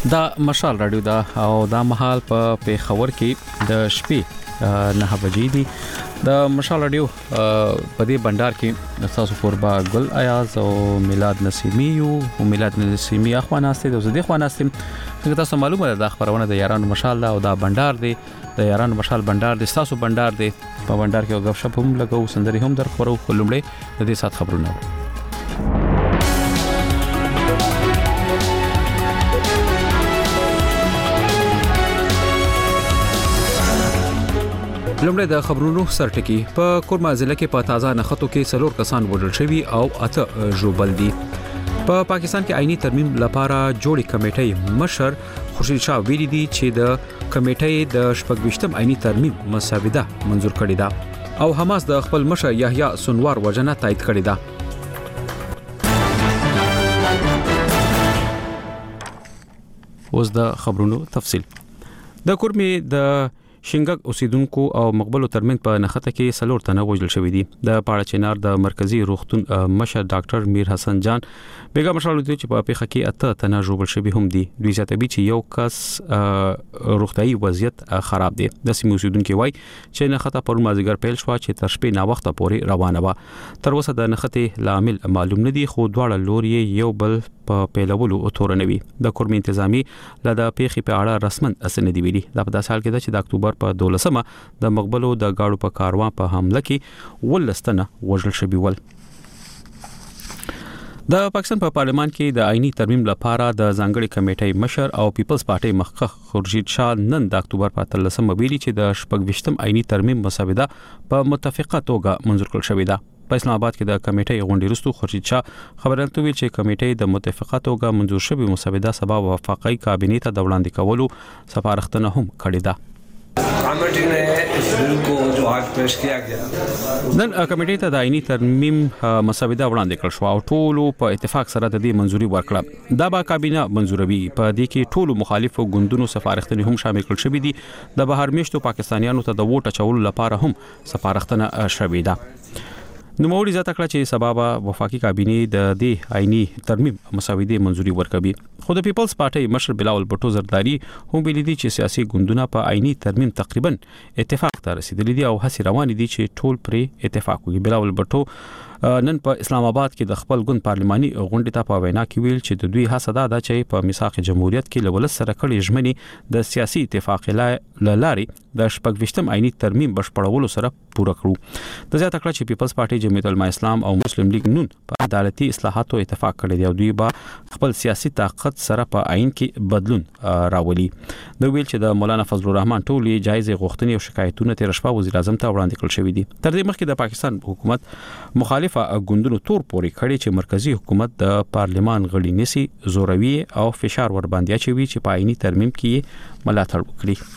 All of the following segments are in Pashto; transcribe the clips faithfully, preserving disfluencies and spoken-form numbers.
دا مشال رادیو دا او دا مهال په پیښور کې د شپې نه بجې دي د مشال رادیو په دې بندر کې تاسو فوربا ګل ایاز او میلاد نسیمی او میلاد نسیمی اخواناسته د زده اخواناسته څنګه تاسو معلومه ده خبرونه د یارانو مشال او دا بندر دی د یارانو مشال بندر د تاسو بندر دی په بندر کې غو شپ هم لګو سندري هم در خبرو خلمړې د دې سات خبرونه لومړی د خبرونو سرټکی په کورما ضلع کې په تازه نخټو کې څلور کسان وژل شوي او اته ژوبل دي په پاکستان کې آئینی ترمیم لپاره جوړې کمیټې مشر خورشید شاه ویلي دي چې د کمیټې د شپږویشتم آئینی ترمیم مسوده منظور کړې ده او حماس د خپل مشر یحیی سنوار وژنه تایید کړې ده. اوس د خبرونو تفصیل. د کورمي د شینګک اوسیدونکو او مقبلو ترمن په نخته کې سلور تنه وژل شوې دي د پاړه چنار د مرکزی روغتون مشر ډاکټر میر حسن جان بیګا مشرلو دي چې په پیخه کې اته تنه ژوبل شوي هم دي دوی ځاتبي چې یو کس روغتيایي وضعیت خراب دي د سیمو اوسیدونکو وای چې نخته پر مازیګر پیل شو چې تر شپې نا وخت پورې روانه و تر اوسه د نخته لامل معلوم نه دي خو دواړه لوري یو بل په پیلولو تورنوي د کورمي انتظامی لدا پیخي په اړه رسمن اسنه دی ویلي دا په داسې حال کې ده چې د اکتوبر په دولسمه د مقبلو د گاړو په کاروان په حمله کې ولستنه وژل شوی ول. د پاکستان په پارلمان کې د آئینی ترمیم لپاره د ځانګړي کمیټې مشر او پیپلز پارټي مخکخ خورشید شاه نن د اکتوبر په اتلسمه ویلي چې د شپږویشتم آئینی ترمیم مسوده په متفقه توګه منظور کړل شوې ده. په اسلام آباد کې د کمیټې غونډې وروسته خورشید شاه خبرونه ویل چې کمیټې د متفقه توګه منظور شوی مسوده سبا وفاقي کابینې ته د وړاندې کولو سپارښتنه هم کړې ده. کمیټې نے اس بل کو جو آج پیش کیا گیا نن کمیټې ته د آئینی ترمیم مسوده وړاندې کړل شو او ټولو په اتفاق سره د دې منځوري ورکړه دا به کابینه منځوروي په دې کې ټولو مخالفو ګوندونو سفارښتنې هم شامل کړل شوې دي د بهر میشتو پاکستانیانو ته د ووټ اچولو لپاره هم سفارښتنه شوې ده. نو موري ځکه کړه چې سبب وفاقي کابینه د دې آئینی ترمیم مسوده منځوري ورکوي خو د پیپلز پارټي مشر بلاول بټو زرداری هم ویلي دي چې سیاسي ګوندونه په آئینی ترمیم تقریبا اتفاق ته رسیدلي دي او هڅې روانې دي چې ټول پرې اتفاق وکړي. بلاول بټو نن په اسلام آباد کې د خپل ګوند پارلماني غونډې ته په وینا کې ویل چې د دوی هڅه ده چې په میثاق جمهوریت کې لول سره کړي ژمنې د سیاسي اتفاق لاري د شپږویشتم آئینی ترمیم بشپړولو سره پوره کړو. د زیاته کړه چې پیپلز پارټي جمعیت العلماء اسلام او مسلم لیگ نون په عدالتي اصلاحاتو اتفاق کړی دی او دوی به خپل سیاسي طاقت سره په آئین کې بدلون راولي. د ویل چې د مولانا فضل الرحمن ټولې جایزې غوښتنې او شکایتونه تیر شپه وزیر اعظم ته وړاندې کړل شوې دي. تر دې مخکې د پاکستان حکومت مخالفه ګوندونو تور پورې کړی چې مرکزی حکومت د پارلمان غړي نسی زوروي او فشار ور باندې اچوي چې په آئینی ترمیم کې ملاتړ وکړي.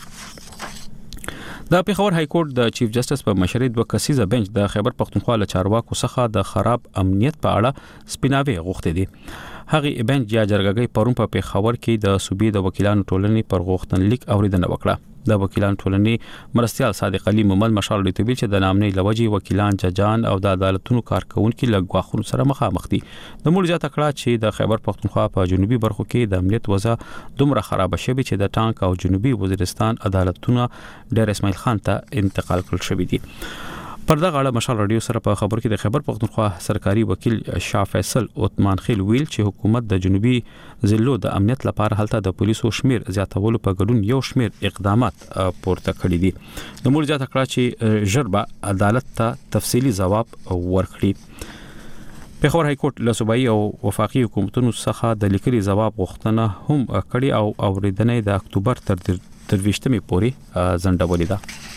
د پیښور های کورټ د چیف جسټس په مشرۍ دوه کسیزه بنچ د خیبر پختونخوا له چارواکو څخه د خراب امنیت په اړه سپیناوي غوښتي دي. هغه بنچ یا جرګګي پرون په پیښور کې د صوبې د وکیلانو ټولنې پر غوښتنلیک اوریدنه وکړه. د وکیلانو ټولنې مرستيال صادق علي محمد مشال رتبیل چې د نامنې لوجي وکیلان ججان او د عدالتونو کارکونکو لګواخونو سره مخامخ دي. د مول ځات کړه چې د خیبر پختونخوا په جنوبي برخو کې د امنیت وضع دومره خراب شوه چې د ټانک او جنوبي وزیرستان عدالتونو ډیر اسماعیل خان ته انتقال کړل شوی دي. پر دغه اړه مشال رادیو سره په خبر کې د خیبر پختونخوا سرکاري وکیل شاه فیصل عثمان خیل ویل چې حکومت د جنوبي ضلعو د امنیت لپاره هلته د پولیسو شمیر زیاتولو په ګډون یو شمیر اقدامات پورته کړی دي. د مول ځات کړه چې ژربه عدالت ته تفصیلی جواب ورکړي. پیښور های کورټ له صوبایي او وفاقي حکومتونو څخه د لیکلي جواب غوښتنه هم کړې او اوریدنه د اکتوبر تر درویشتمې پورې ځنډولې ده.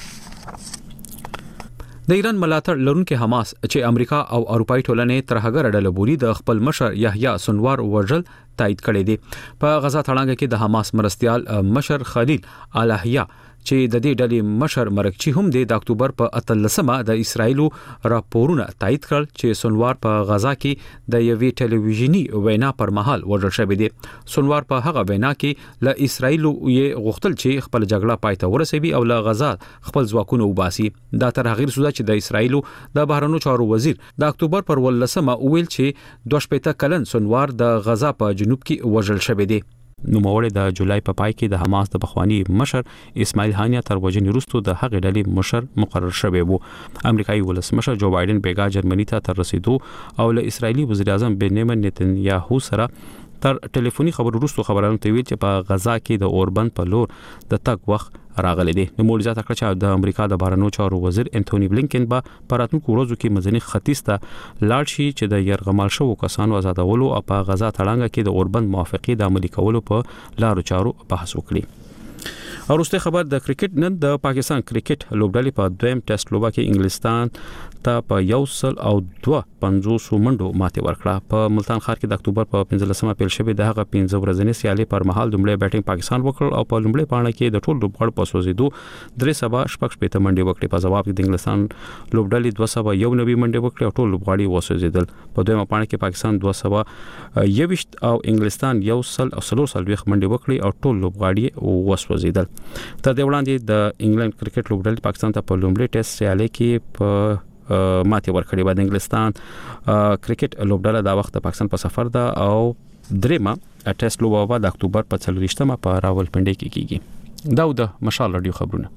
د ایران ملاتړ لرونکي حماس چې امریکا او اروپאי ټولنې تر هغه ډله بوري د خپل مشر یحیی سنوار وژل تایید کړی دی. په غزا تړانګه کې د حماس مرستيال مشر خلیل الهیا چې د دې ډلې مشر مرکچی هم د اکتوبر په اتلسمه د اسرایلو راپورونه تایید کړل چې سنوار په غزا کې د یوې ټلویزیونی وینا پر مهال وژل شوی دی. سنوار په هغه وینا کې له اسرایلو یې غوښتل چې خپل جګړه پای ته ورسوي او له غزا خپل ځواکونه وباسي. دا تر هغه رسوده چې د اسرایلو د بهرنیو چارو وزیر د اکتوبر پر ولسمه ویل چې دوه شپږ کلن سنوار د غزا په جنوب کې وژل شوی دی. نو موري د جولای په پای کې د حماس د بخوانی مشر اسماعیل هانیا تر وجنې وروسته د هغې ډلې مشر مقرر شوی وو. امریکایي ولسمشر جو بایدن بیګا جرمني ته تر رسیدو او له اسرایلی وزیر اعظم بنیامین نتنیاهو سره تر ټلیفوني خبرو وروسته خبرانو ته ویل چې په غزا کې د اوربند په لور د تګ وخت راغلی دی. نو مولزه تکړه چې د امریکا د بهرنیو چارو وزیر انټونی بلینکن به په راتلونکو ورځو کې مزنی ختیځ ته لاړ شي چې د يرغمال شوو کسانو آزادولو او په غزا تړانګه کې د اوربند موافقه د عملي کولو په لارو چارو بحث وکړي. اوروسته خبر د کرکټ نن د پاکستان کرکټ لوبډلې په دویم ټیسټ لوبه کې انګلستان ته په یو سل او دوه پنځوس منډو ماته ورکړه. په ملتان ښار کې د اکتوبر په پنځلسمه پیل شوې د هغه پنځه ورځې سیالي پر مهال د لومړی بیټینګ پاکستان وکړ او په لومړی پاڼه کې د ټول لوبغاړو په سوزیدو درې سبا شپږ شپږ منډې وکړې. په جواب کې د انګلستان لوبډلې دوه سبا یو نوي منډې وکړې او ټول لوبغاړي وسوزیدل. په دویمه پاڼه کې پاکستان دوه سبا یوشت او انګلستان یو سل او څلور سل ویخ منډې وکړې او ټول لوبغاړي وسوزیدل. تر دې وړاندې د انګلند کرکټ لوبډلې پاکستان ته په لومړي ټیسټ سیالي کې په ماته ورکړې. بعد انګلستان کرکټ لوبډله دا وخت پاکستان په سفر ده او درېما ټیسټ لوبه د اکتوبر په څلوېښتمه په راولپنډي کې کیږي. دا د مشال رادیو خبرونه.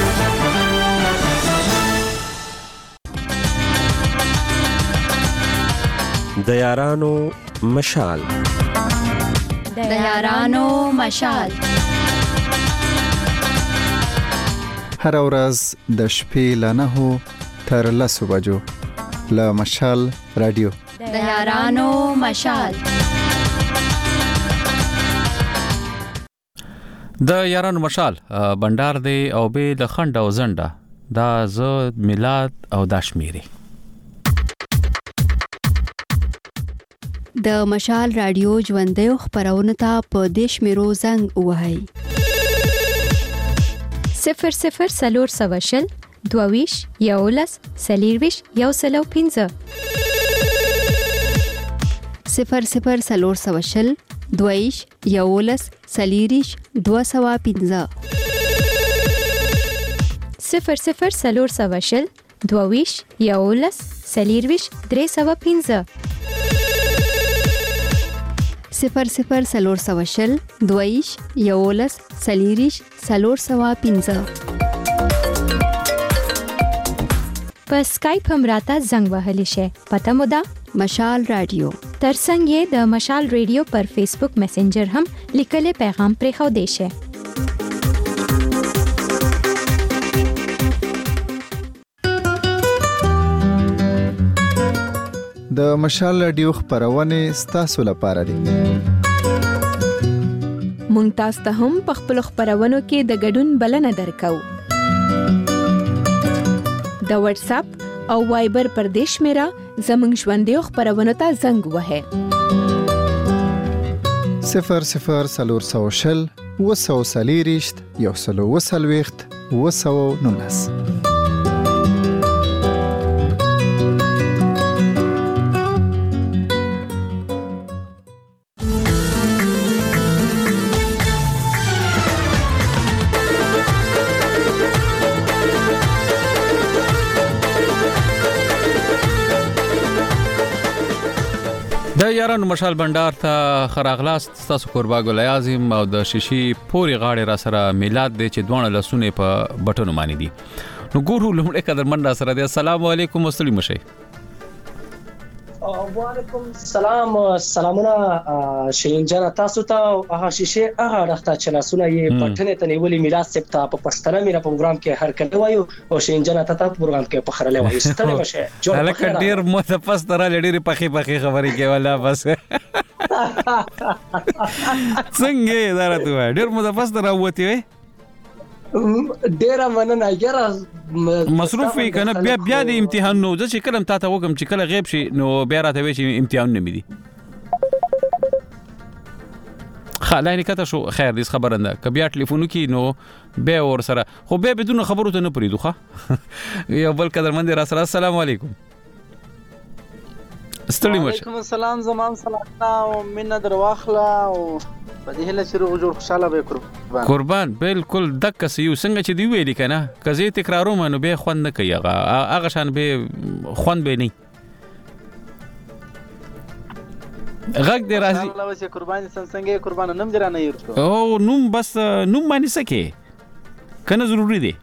د یارانو مشال د یارانو مشال هر ورځ د شپې له نهو تر لسو بجو له مشال رادیو د یارانو مشال. د یارانو مشال بندر دی او به د خند او زنده دا ز میلاد او د شمیري. د مشال رادیو ژوندې خبرونه ته په دیش میرو زنګ وهاي صفر صفر سلور سواشل دوویش یولس سلیرویش یو سلو پینزه صفر صفر سلور سواشل دوویش یولس سلیریش دو سوا پینزه صفر صفر سلور سواشل دوویش یولس سلیرویش درې سوا پینزه صفر صفر سلور سواشل دوویش یولس سلیریش سلور سوا پینزه. په سکایپ هم راته زنګ وهلی شي. پته مو ده مشال رادیو. ترڅنګ یې د مشال رادیو پر فیسبوک میسنجر هم لیکلي پیغام پرې خو دی شي. د مشال رادیو خبرونه ستاسو لپاره دي. مونږ تاسو ته هم په خپل خبرونو کې د ګډون بلنه درکو. د واتس اپ او وایبر پر دیش میرا زمنګ ژوندې خبرونه ته زنګ وهه صفر صفر سلور سوشل وسو سلیریشت یو سلو وسلويخت وسو نونس. د یارانو مشال بندر ته خراغلاست تاسو قربا ګل اعظم او د شیشي پوری غاړه را سره میلاد دی چې دوه لسونه په بټونو باندې دي. نو ګورو لمړی قدر منډه سره دی. السلام علیکم وسلی مشه. وعلیکم السلام. سلامونه شیرین جان تاسو ته. هغه شیشه هغه راخته چې لاسونه یې پټنه ته نیولې میلاد سپتا په پښتنه میرا پروګرام کې هر کله وایو او شیرین جان ته په پروګرام کې په خړلې وایي ستنه مشه. هلکه ډیر متفس تر لړې پخې پخې خبرې کې ولا بس څنګه دا راته ډیر متفس تر وته وي ډیر مننه یاره مصروف وي کنه بیا بیا د امتحان نو ځکه کلم تاسو وګم چې کله غیب شي نو بیا راته وي چې امتحان نه مې دي. خلای نه کته شو خیر دې خبرنده ک بیا ټلیفون کی نو به ور سره خو به بدون خبرو ته نه پریدو ښه یو بل قدر مند را سره. السلام علیکم. ستړي مشه. وعلیکم السلام. زمام سلامونه او مننه درواخله او په دې هله چې روغ جوړ خوشاله به قربان قربان بالکل دک سيو څنګه چې دی ویل کنه کزه تکرارو منو به خوند نه کوي هغه هغه شان به خوند به نه غږ دې راځي الله وسه قرباني څنګه قربانه نم درانه یورکو او نوم بس نوم باندې سکه کنه ضروری دی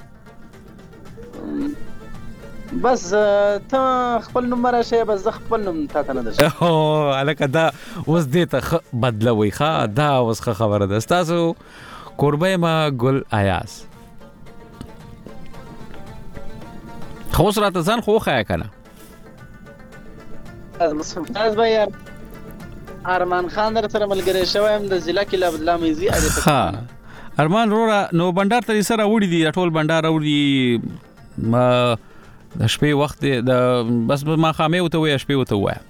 بس ته خپل نوم راشه بس زه خپل نوم تا ته نه درشه او الکه دا اوس دې ته بدلوي ښا دا اوس خبره ده تاسو قربه ما ګل ایاز خو سره ته ځان خو خایا کنه از مستمتاز به یار ارمان خان در سره ملګری شوم د ضلع کې لابدلا میزي ها ارمان رورا نو بندر تر سره وړي دي ټول بندر وړي ما د شپې وخت د بس ما خامې وته وې شپې وته وای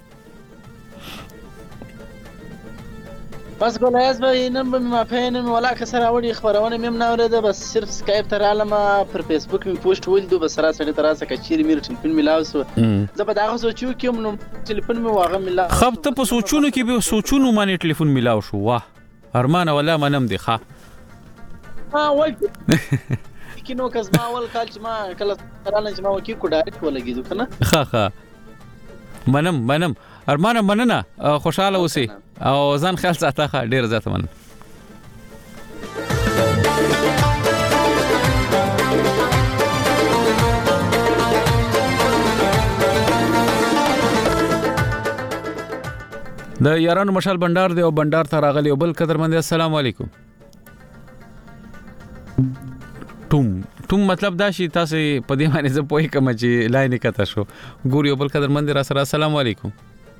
بس ګولایز به نن به ما پېنم ولا کسر اوړي خبرونه مې نه اوریده بس صرف سکایپ تر علامه پر فیسبوک می پوسټ ولدو بس را سره تر اسه کچیر میر ټلیفون ملاوسو زه په داغه سوچو کوم نو ټلیفون می واغه ملا خب ته په سوچونو کې به سوچونو باندې ټلیفون ملاو شو واه ارمان ولا منم دی ښا ها وای کینو کس ما اول کال چې ما کله ترانه چې ما وکی کو ډایرکټ ولګیدو کنه ها ها منم منم ارمان مننه خوشاله اوسې او ځان خیال ساته ډیر زیات من د یارانو مشال بندر دی او بندر ته راغلی او بل قدرمند السلام علیکم ټوم ټوم مطلب دا شي تاسو په دې باندې زه پوهی کوم چې لاین کته شو ګوري بل قدرمند را سره السلام علیکم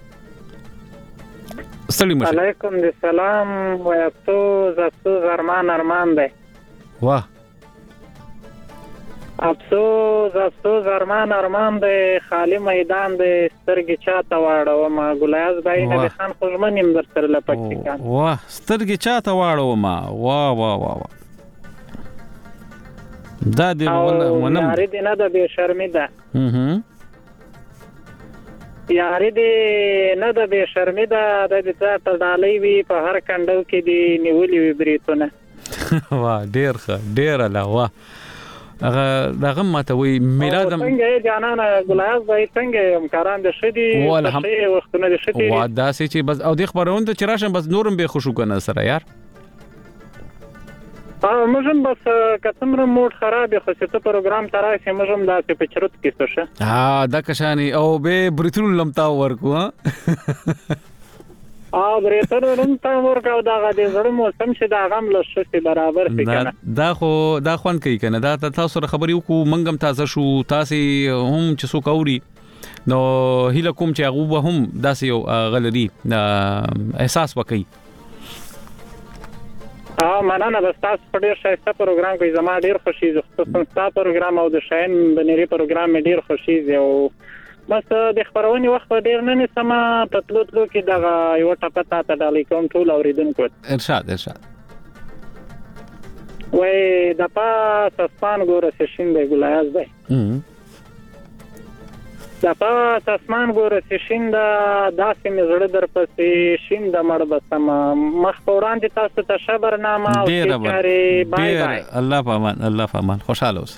السلام علیکم السلام و افسوس افسوس ارمان ارمان دی واه افسوس افسوس ارمان ارمان دی خالی میدان دی سترګې چاته واړو ما ګلایز بای نه خان خوشمنیم در سره لپټی کان واه سترګې چاته واړو ما واه واه واه دا دی ونم یاري دی نه د بے شرمی ده هم یاري دی نه د بے شرمی ده د دې ته ډالۍ وی په هر کندو کې دی نیولې وی بریتونه واه ډیر ښه ډیر الله واه هغه دغه ماته وی میلاد څنګه جانانه ګلایز بای څنګه امکاران د شدي په وختونه د شدي وا داسې چې بس او د خبرونه چې راشم بس نورم به خوشو کنه سره یار ا مجم بس کتمره موډ خراب خو څه پروګرام ترای مجم دا په چرت کې څه ها دا کشانی او به بریتول لمتا ورکو ها ا بریتول لمتا ورکو دا غدي زړه موسم چې دا غم لشتي برابر کنه دا خو دا خوان کوي کنه دا تاسو خبرې وکړو منګم تازه شو تاسو هم چې سو کوري نو هله کوم چې هغه هم داسې غلري احساس وکړي ها مننه بس تاسو په ډیر ښایسته پروګرام کې زما ډیر خوشی زه خصوصا تاسو پروګرام او د شاین بنيري پروګرام مې ډیر خوشی زه او بس د خبرونې وخت ډیر نه نسمه پتلو تلو کې دا یو ټپه تا ته ډالې کوم ټول اوریدونکو ارشاد ارشاد وای د پاس اسمان ګوره شین دی ګلایز دی د پاس اسمان ګوره شین دا داسې مې زړه در پسې شین د مړ بسم مخ پوران دي تاسو ته شبرنامه او چاري بای بای الله پامان الله پامان خوشاله اوسئ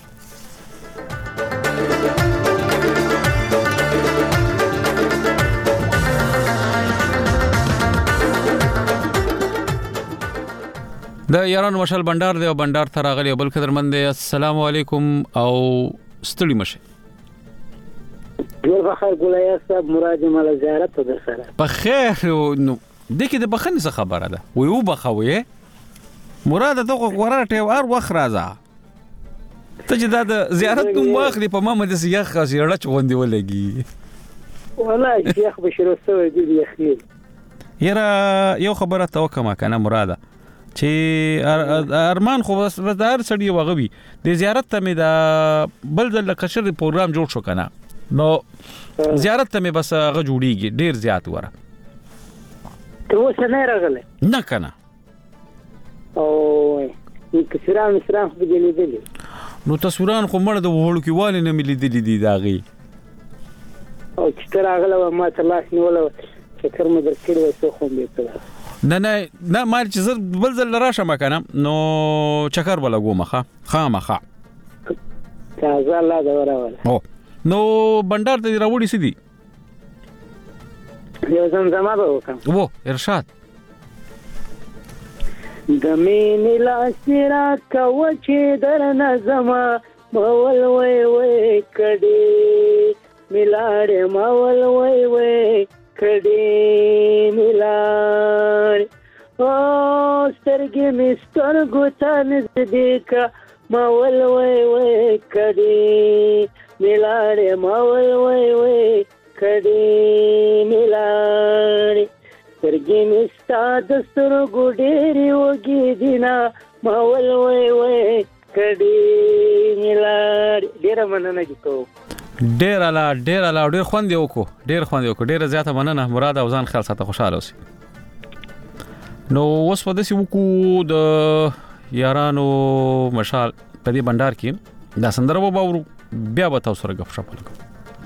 د یارانو مشال بندر دی او بندر ته راغلی بل قدرمند السلام علیکم او ستړي مشه ډیر بخیر ګولایز صاحب مراد مال زیارت در سره په خیر نو دغه د بخنه څه خبره ده وی او بخوي مراد ته ورته ور وخ راځه ته چې دا د زیارت کوم واخلي په ما مده سیاخ خاصه چوندې ولګي والله شیخ بشیر سوي دی اخیر یرا یو خبره توکما کنه مراده چې ارمان خو بس هر سړی وغوي د زیارت ته مې دا بل د لکشر پروګرام جوړ شو کنه نو زیارت ته مې بس هغه جوړیږي ډیر زیات وره ته اوس نه راغله نه کنه او کثران مسران خو دې لیدلې نو تصویران خو مړ د وړو کې والي نه ملي دي دي داغي او چې راغله ما ته لاس نیول چې کرم درکړې وسو خو دې ته نه نه نه مال چې بل ځل راشه مکنه نو چکر ولا ګومخه خامخه تازه الله دا وراوله او نو بندر ته راوړی سدي یو زمزمه به وکړم. وو ارشاد. د مینې لاس را کوه چې درنه زما مول وی وی کړي ملاړې مول وی وی کړي ملاړې او سترګې مې سترګو ته نږدې کا مول وی وی کړي ملاړې مول وی وی کړي ملاړې سترګې مې ستا د سترګو ډېرې وږې دي نه مول وی وی کړي ملاړې. ډېره مننه کوم. ډېر اعلی ډېر اعلی ډېر خوند یې وکړو ډېر خوند یې وکړو ډېره زیاته مننه مراد او ځان خیال ساته خوشاله اوسئ. نو اوس په داسې وکړو د یارانو مشال په دې بندر کې دا سندره به باورو بیا به تاسو سره غږ شپه لګو.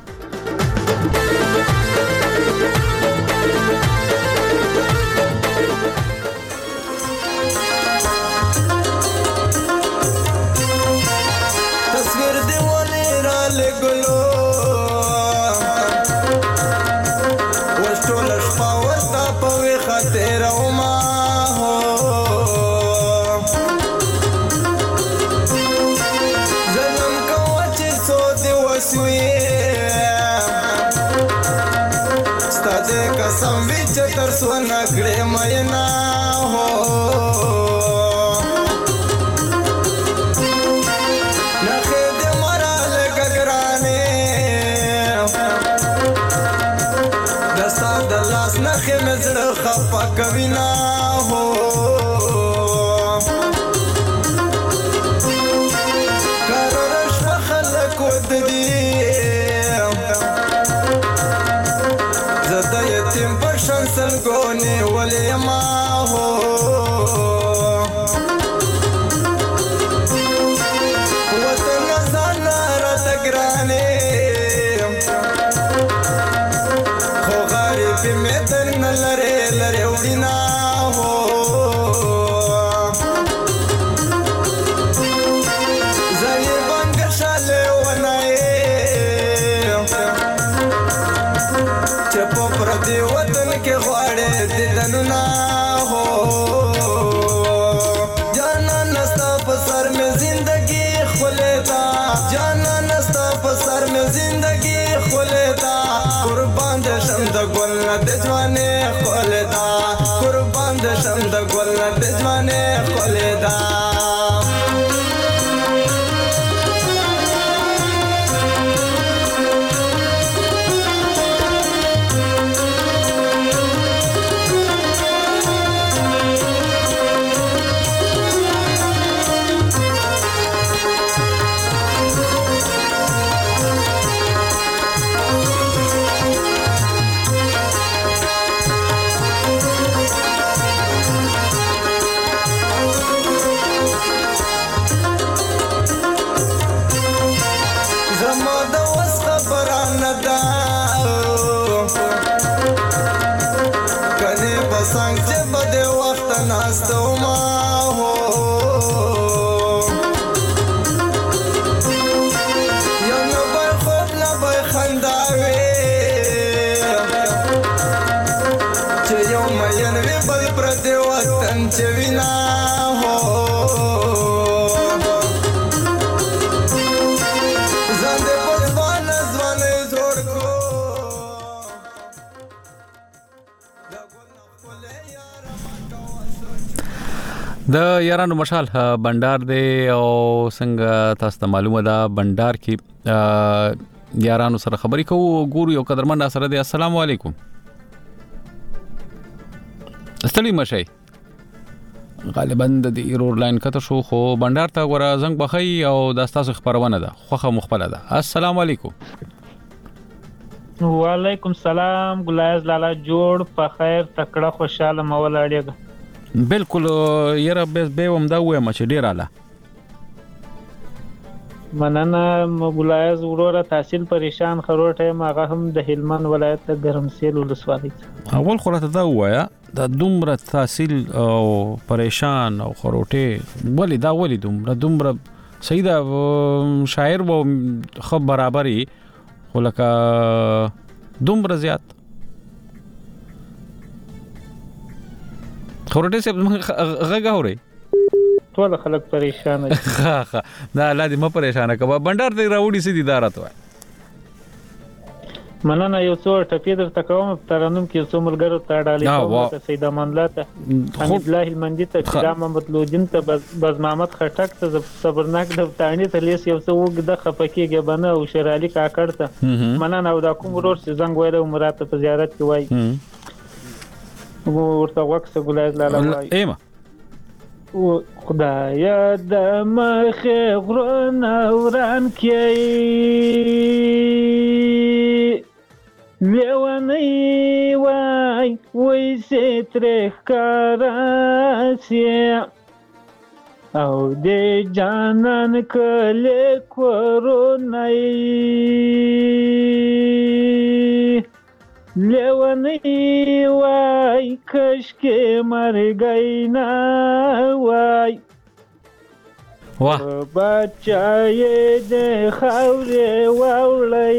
تصویر دی ولې را لګلو وشتول شپه ورته په وی خاطر او ما هو زلم کوه چې څو دی وسوي ستاسو قسم وی چې تر څو نه کړې مې نه هو نخې مې زړه خفه کوي نه هو قراره شوه خلک وددي زه د یتیم په شان سلګو نیولې یما هو وطن ځانه راته ګرانې میں تر نہ لرے لرے اڑی نہ ہو زنی بنگ شالے ونائے چپو پردی وطن کے غواڑے دیدن نہ ہو جانا نستا پسر میں زندگی خلیتا جانا نستا پسر میں زندگی خلیتا قربان د شم د ګل نه د ځوانې خولدا قربان د شم د ګل نه د ځوانې خولدا څنګه چې بده وخت ناستو ما هو یو نو بل خوب نه به خنداوي چې یو مې نوې بل پر دې وطن چې وینا هو د یارانو مشال بندر دی او څنګه تاسو ته معلومه ده بندر کې یارانو سره خبرې کوو ګورو یو قدرمن سره دی. السلام علیکم. استلی مشي غالبا د ایرور لاین کته شو خو بندر ته ور زنګ بخي او د تاسو خبرونه ده خوخه مخبله ده. السلام علیکم. وعلیکم سلام ګلایز لالا جوړ په خیر تکړه خوشاله مولا اړیګه بالکل یره به وم دا وایم چې ډیر اعلی مننه مولایز وروره تحصیل پریشان خروټه ماغه هم د هلمند ولایت د ګرمسیل ولسوالۍ اول خلاصه دا وایا د دومره تحصیل او پریشان او خروټه ولی دا ولی دومره دومره سیدا شاعر و خو برابرۍ ولکه دومره زیات خورټي صاحب غږ اوري ټول خلک پریشان دي ها ها دا الله دې م پریشان کبا بندر دې راوړي سي دي دارت وای مننه یو څو ټپې درته کوم ترنم کې څو ملګرو ته ډالې کوم سید امان الله ته حمید الله المندي ته خدام محمد لودین ته باز محمد خټک ته صبرناک د تانی ته لیس یو څو وګ د خپکیږي بنه او شرالي کاکړ ته مننه او دا کوم ورور چې زنګ ویلو مراد په زیارت کې وای ورته وکړه ګلای لاله وای ایمه خدایا د مخه غرونه وران کې لیوانی وای وای سترخ کاراسی او دی جانان کلی کورونای لیوانی وای کشکی مرگینا وای واه بچای د خاورې واولای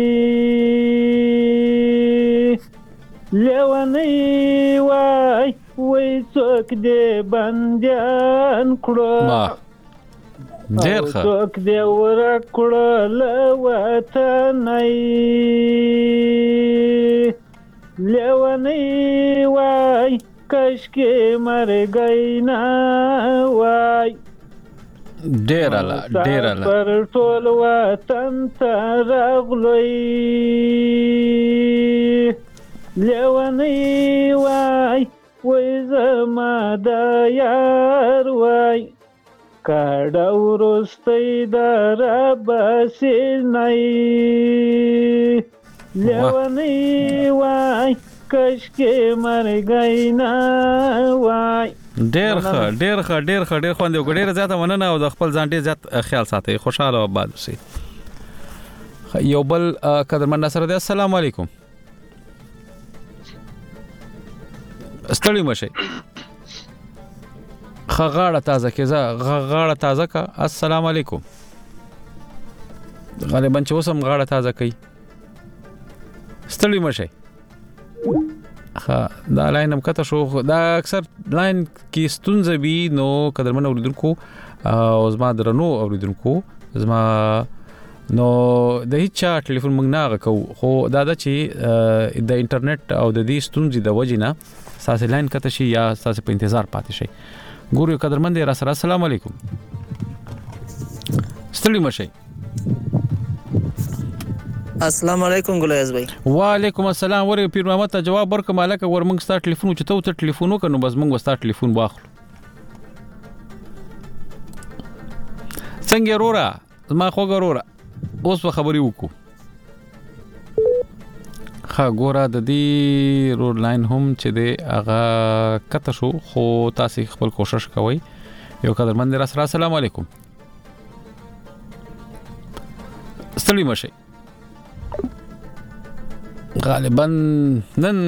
لیوانی وای وای څوک دې بندیان کړو ډېر ښه څوک دې ورک کړو له وطنۍ لیوانی وای کشکې مرګی نه وای ډېر اله ډېر اله پر ټول وطن ته راغلی لیونی وای وای زما د یار وای کاډه وروستی د راباسې نی لیونی وای کشکې مرګی نه وای ډېر ښه ډېر ښه ډېر ښه ډېر خوند یو ډېر زیاته مننه او د خپل ځان ډېر زیات خیال ساتئ خوشاله او آباد اوسئ یو بل قدرمن ناصر دی السلام علیکم ستړي مشي خغاړه تازه کېزه غاړه تازه کا السلام علیکم غالبا چې وسم غاړه تازه کوي ستړي مشي ها دا لاین هم کته شو دا اکثر لاین کې ستونزه وي نو قدرمن اوریدونکو او زما درنو اوریدونکو زما نو د هیڅ ټلیفون موږ نه غکو خو دا د چې د انټرنیټ او د دې ستونزې د وجې نه ساسه لاین کته شي یا ساسه په انتظار پاتې شي ګورو قدرمن دی را سره السلام علیکم ستړي مشي السلام علیکم ګلیاز بھائی وعلیکم السلام ور پیر محمد ته جواب ورک مالک ور موږ ستاسو ټلیفون چې ته ټلیفون وکړو بس موږ ستاسو ټلیفون واخلو څنګه رورا ما خو ګورا اوس خبري وکړو ها ګورا د دې رور لاین هم چې دی هغه کته شو خو تاسو خپل کوشش کوئ یو قدرمن را سره السلام علیکم ستړي مشي غالبا نن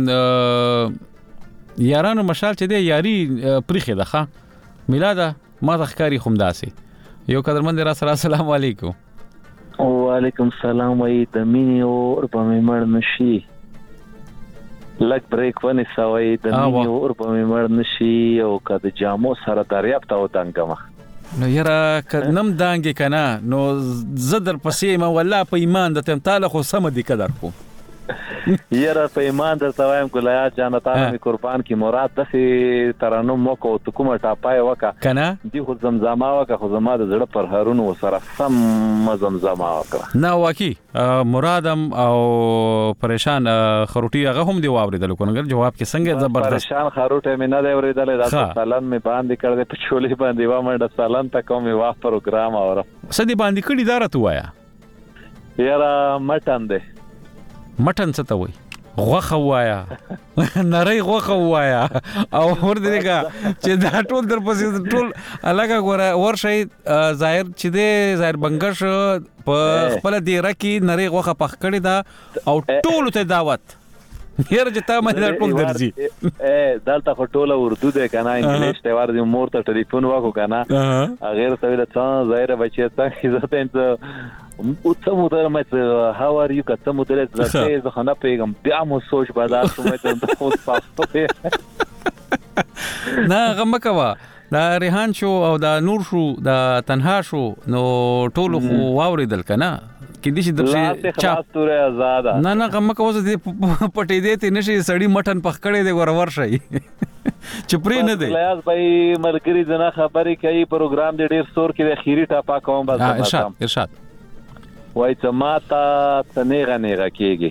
یارانو مشال چې دی یاري پریخه ده ښه میلاده ما تخکاری خوم داسي یو قدرمن را سره السلام علیکم وعلیکم السلام وای د مینې اور په مړ نشي لک بریک ونی سوي د مینې اور په مړ نشي او کده جامو سره دریاب ته ودانګم نو یرا نم دانګې کنه نو زدر پسې ما والله په ایمان د تم تعالی خو سم دي قدر کو یرا په ایمان درته وایم ګلیا جان تعالی می قربان کی مراد د ترانو مکو ته کومه ټاپای وکا کنه دی خو زمزمه وکا خو زما د زړه پر هرونو سره سم زمزمه وکا نه واکي مرادم او پریشان خروټي هغه هم دی واوریدل کو نګر جواب کې څنګه زبردست پریشان خروټه می نه دی اوریدل د سالن می باندې کړل په چولې باندې و مړ د سالن ته کوم واخ پروګرام اورم سدي باندې کړي دارت وایا یرا مټن دی مټن څه ته وای غوخه وایا نری غوخه وایا او ور دېګه چې دا ټول در پسې ټول الګا ګوره ورشي ظاهر چې دې ظاهر بنگش په خپل دیره کې نری غوخه پخ کړی دا او ټول ته دعوت هر جتا مې دا ټول درځي ا دلته ټوله اردو ده کنه انګلیش ته ور دي مور ته ټلیفون وکړو کنه غیر ته ویل څه ظاهر بچی ته عزت انت او څه مودره مې هاو ار یو کته مودره زته زه خنه پیغام بیا مو سوچ بازار کومه ته خود پاسته نه غم کوا دا ریحان شو او دا نور شو دا تنها شو نو ټول خو واوریدل کنه کې دې چې د چاپ تورې آزاد نه نه غم کوا دې پټې دې ته نشي سړی مټن پخ کړي دې ورور شي چپری نه دی لیاز بھائی مرګري جنا خبرې کوي پروګرام دې ډېر سور کې د خيري ټاپا کوم بس ارشاد ارشاد وای ته ماته تنهغه نیغه کېږي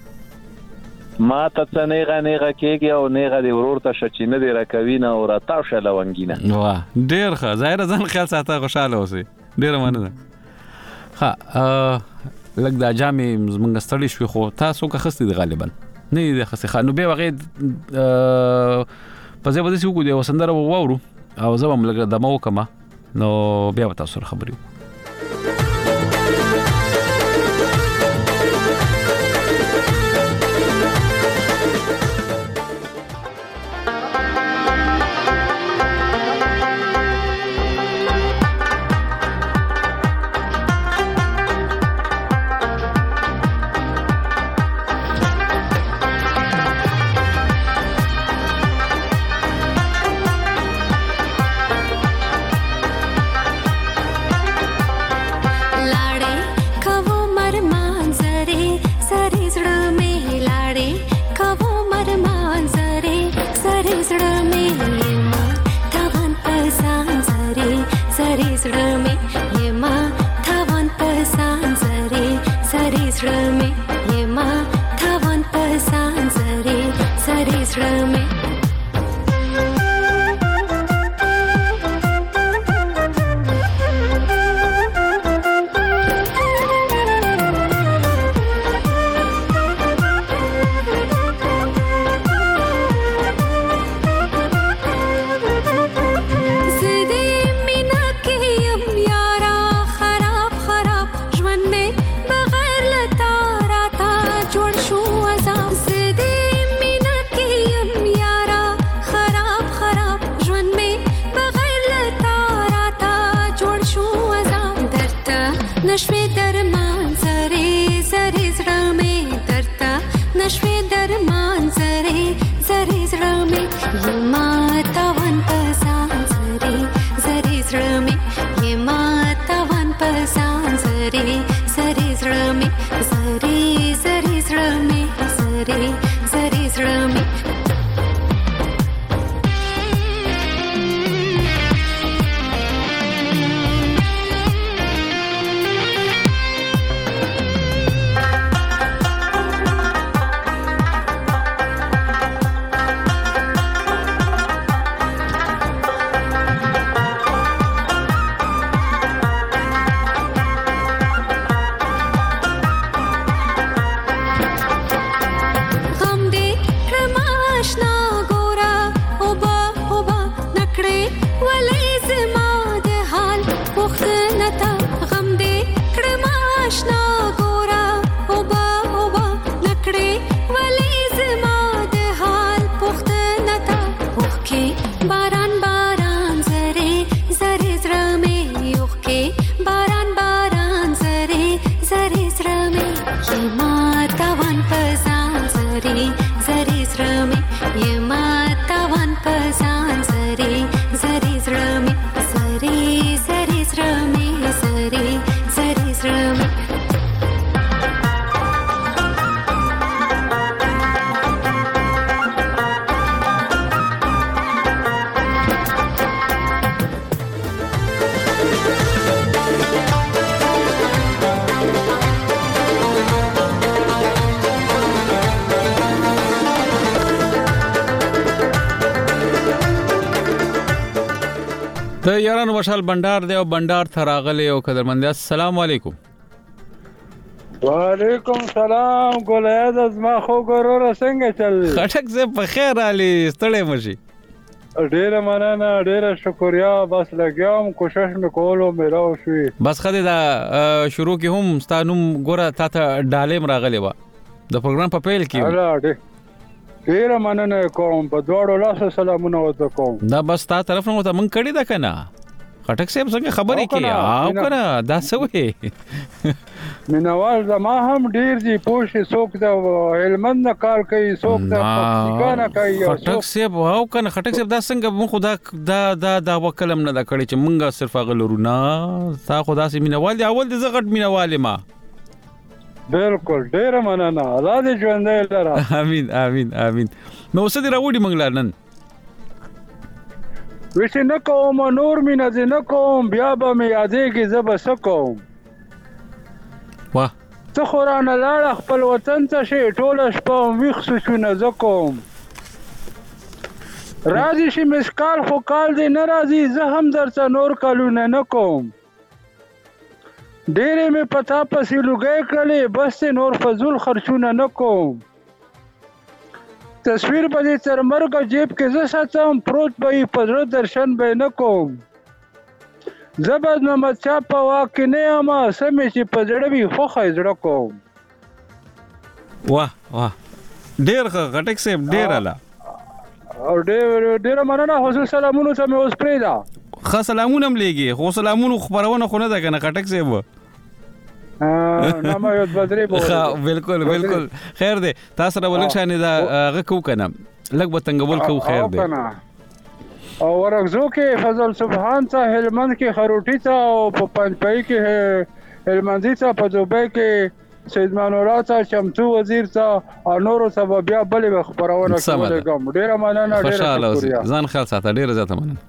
ماته تنهغه نیغه کېږي او نیغه دی ورور ته شچینه دی راکوي نه او راتا شل ونګینه واه ډېر ښه ظاهر ځان خیال ساته خوشاله اوسې ډېر مننه ها لګ دا جامې زمونږ ستړي شوي خو تاسو که خستې دي غالبا نه دي خستې ښه نو بیا هغې په ځای به داسې وکړو دی یوه سندره به واورو او زه به هم لږ دمه وکړم نو بیا به تاسو سره خبرې وکړو د یارانو مشال بندر دی او بندر ته راغلی او قدرمند السلام علیکم وعلیکم سلام ګولایز زما خو ګورور څنګه چل خټک زه په خیر علي ستړی مشي ډیره مننه ډیره شکریا بس لګیام کوشش وکولو میرا شوي بس خدای دا شروع کې هم ستانوم ګوره تا ته ډالې راغلی و د پروګرام په پیل کې ډیره مننه کوم په دواړو لاسو سلامونه وته کوم دا بس تا طرف نه ته مونږ کړی دا کنه خټک صاحب څنګه خبرې کوي او کنه دا څه وې مینوال زما هم ډیر دي پوښ څوک د هلمند نه کار کوي څوک د پکتیکا نه کوي خټک صاحب او کنه خټک صاحب دا څنګه مون خدا دا دا دا وکلم نه دا کړی چې مونږه صرف غلرو نه تا خدا سي مینوال دی اول د زغټ مینوال ما بالکل ډیر مننه الله دې ژوندې لره امين امين امين نو څه دی راوړي مونږ لرنن وښ نه کوم نور مینه دې نه کوم بیا به مې یادېږي زه به څه کوم واه ته خو رانه لاړه خپل وطن ته شې ټوله شپه ویښ سوچونه زه کوم راځي چې مسکال خو کال دی نه راځي زه هم درته نور کلونه نه کوم ډېرې مې په تا پسې لوګۍ کړلې بس دی نور فضول خرچونه نه کوم تصویر به دې تر مرګه جیب کې زه ساتم پروت به یې په زړه درشن به یې نه کوم زه به د محمدشاه په واک کې نه یم څه مې چې په زړه وي خوښه یې زړه کوم واه واه ډېر ښه غټک صاحب ډېر اله او ډېره مننه خصوص سلامونو ته مې اوس پرېږده ښه سلامونه هم لېږي خو سلامونو خپرونه خو نه ده که نه خټک صاحب بالکل بالکل خیر دی تاسو سره ولک شانې دا هغه کوو که نه لږ به تنګول کوو خیر دی او ورغزو کې فضل سبحان ته هلمند کې خروټي ته او په پنجپای کې هلمندي ته په دوبۍ کې سید منورا ته چمتو وزیر ته او نورو ته بیا بلې خبرونه کوم ډیره مننه ډیره شکریہ ځان خیال ساته ډیره زیاته مننه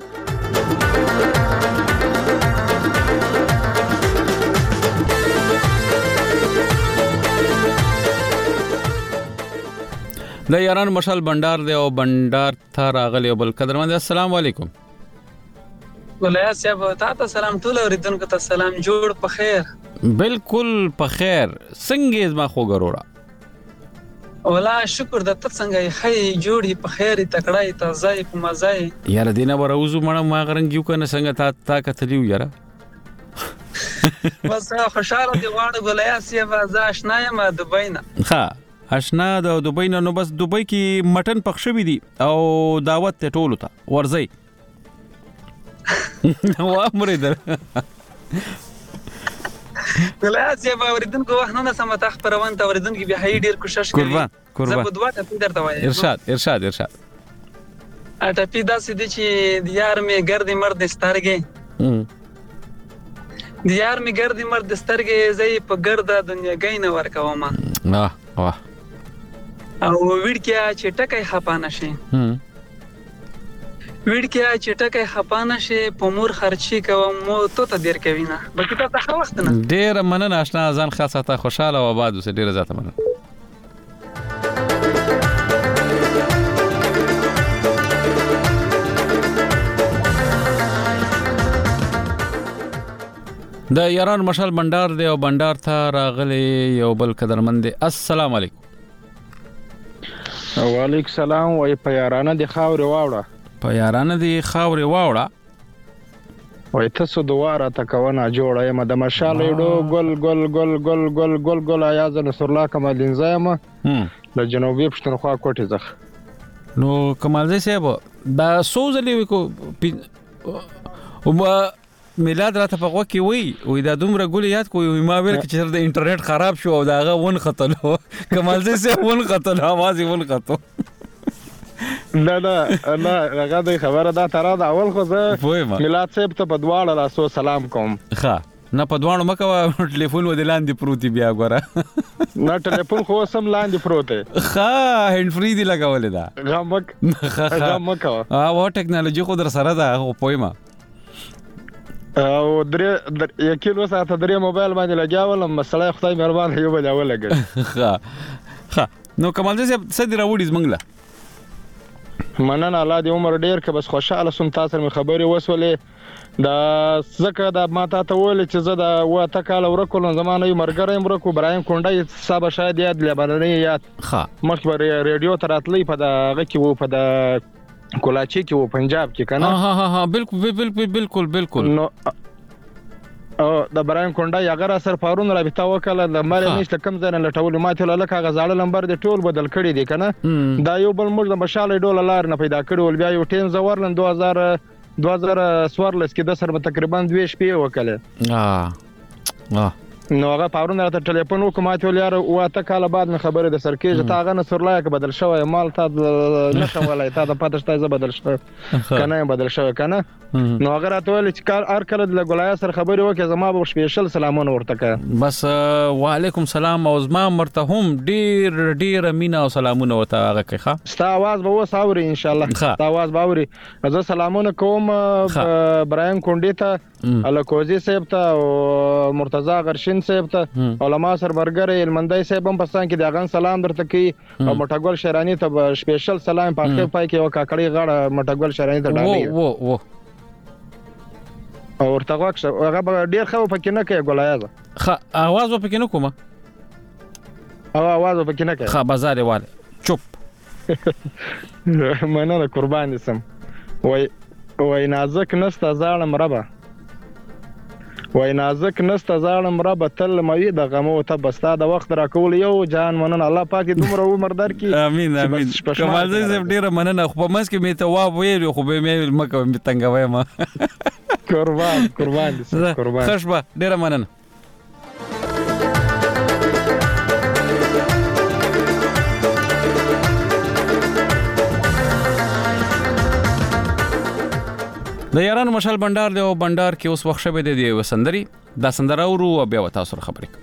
د یاران مشال بندر دی او بندر ته راغلی او بل قدرمن السلام علیکم ولیا صاحب تاسو سلام ټول اوریدونکو ته سلام جوړ په خیر بالکل په خیر څنګه زما خو ګرورا ولا شکر د ته څنګه خی جوړی په خیر تکړای تازه په مزه یار دینه وروزو مړه ما غرنګ یو کنه څنګه تا تا کتلیو یاره بس خوشاله دی واړه ولیا صاحب ز آشنا یم دبی نه ها آشنا د دبی نه نو بس دبی کې مټن پخ شوی دی او دعوت ته ټولو ته ورځي وا مریدر ولایت یې اوریدونکو وخت نه سم ته خبرون ته اوریدونکو به هي ډیر کوشش کوي قربان قربان زه په دوه ته درته وایم ارشاد ارشاد ارشاد اته پیدا سې دي چې دیار مې ګردي مرد سترګې دیار مې ګردي مرد سترګې زې په ګرده دنیا غینه ورکوم واه واه او وړکیا چې ټکای خپانه شي وړکیا چې ټکای خپانه شي په مور خرچي کوم مو ته ته ډیر کوي نه بلکې ته ښه وخت نه ډیر مننه آشنا ځان خاصه ته خوشاله او آباد اوسه ډیر زیاته مننه د یاران مشال بندر دی او بندر ته راغلی یو بل قدرمند السلام علیکم وعلیکم السلام وای په یارانه دی خاورې واوړه په یارانه دی خاورې واوړه وای تاسو دواره تکونه جوړه یم د مشال یډو ګل ګل ګل ګل ګل ګل ګل آیاز نصر الله کمال انزایم د جنوبي پښتونخوا کوټې ځخ نو کمال زی صاحب دا سوزلې کو او میلاد راته په وګ کې وی وې دا دومره ګول یاد کوی ما ویل چې د انټرنیټ خراب شو او داغه ون خطلو کمال زی صاحب ون خطلو आवाज ون خطو نه نه نه هغه د خبره دا تر دا اول خو زه میلاد صاحب ته په دواړه لاسو سلام کوم ښه نه په دواړو مکه ټلیفون و د لاندې پروتي بیا غوړه نه ټلیفون خو سم لاندې پروت دی ښه هند فری دی لګولې دا غمک غمک او ټیکنالوژي خو در سره ده خو پویما او درې یقین وساته درې موبایل باندې لګاولم مسله خدای مهربان یو بل اولګ ښه ښه نو کمال زی صدر راوړي زمنګله مننه الله دې عمر ډیر که بس خوشاله سم تاسو مې خبري وسولې دا زکه دا ماته ته ویل چې زه دا واته کال ورکول زمانه یو مرګره مرکو برایم کونډه صاحب شاید یاد لبناني یاد ښه مخبر ریډیو تراتلی په دا غکی وو په دا کولاچی کې وو پنجاب کې کنه ها ها ها بالکل بالکل بالکل بالکل نو او د برایم کونډه یغه را سر پارون رابطه وکړه د مری نشته کم ځای نه لټول ماته لکه غزاړه نمبر دی ټول بدل کړی دی کنه دا یو بل موږ د مشال ډول لار نه پیدا کړو بیا یو ټیم زورلن دوه هزار دوه زره څوارلس کې د سره تقریبا دوه شپې وکړه. اه اه نو هغه پاورون راته ټلیفون وکړ ماته ول یار واته کاله بعد نه خبره د سرکیج ته هغه نه سرلای کې بدل شوی مال ته نشم ولای ته د پاتې شته ز بدل شوی کنه بدل شوی کنه. نو هغه راته ول چې کار ار کله د ګولای سره خبره وکړه زما به سپیشل سلامونه ورته کړه. بس وعلیکم سلام او زما مرته هم ډیر ډیر مینا او سلامونه ورته هغه کوي. ښه ستا आवाज به وس اوري ان شاء الله. ستا आवाज به اوري. زه سلامونه کوم برایم کونډې ته الکوزي صاحب ته او مرتضی غرشین صاحب ته علما سر برګر المندای صاحب هم پاکستان کې داغان سلام درته کوي او مټګول شیرانی ته سپیشل سلام پاکه پای کې او کاکړی غړ مټګول شیرانی ته ډالي وو وو او ورته واښه هغه ډیر خو پکې نه کوي ګولایزه. ښه आवाज پکې نه کومه او आवाज پکې نه کوي. ښه بازار والے چوپ مننه قربان سم. وای وای نازک نسته زاړه مربا وای نازک نسته زاړه مربا تل موي د غمو ته بستا د وخت را کول یو جان مننه الله پاک دومره عمر درکې. امين امين. کمال زې ډیر مننه خو په مس کې می ته وا ویل خو به مې مکه می تنګوي ما. قربان قربان قربان خوشبه ډیر مننه. د یارانو مشال بندر دی او بندر کې اوس وخت شوه دی وسندري دا سندره ورو بیا وتا سره خبرې.